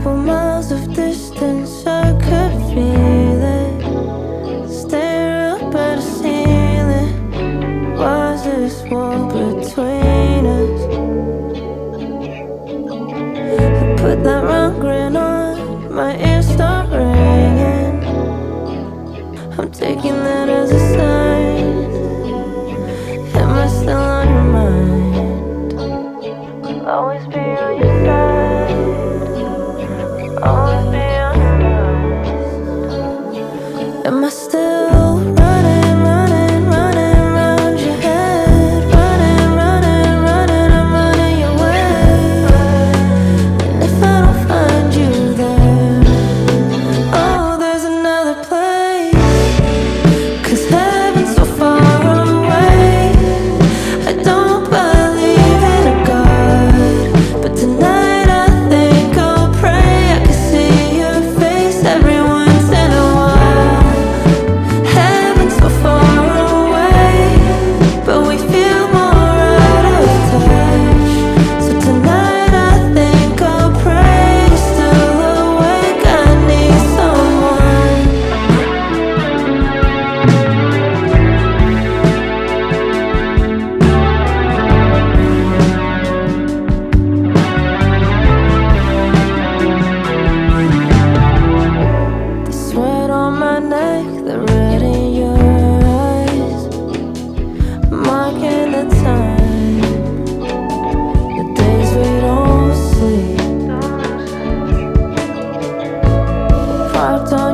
couple miles of distance, I could feel it. Stare up at the ceiling. Was this wall between us? I put that wrong grin on, my ears start ringing. I'm taking that as a sign. Am I still on your mind? I'll always be on your side. Always be on your mind. Am I still running, running, running round your head? Running, running, running, I'm running your way. And if I don't find you there, oh, there's another place. 'Cause heaven's so far away. I don't believe in a God, but tonight I think I'll pray I can see your face every once in a while. Heaven's so far away, but we feel more out of touch. So tonight I think I'll pray you're still awake. I need someone. The sweat on my neck, the red in your eyes, marking the time, the days we don't sleep. Parked on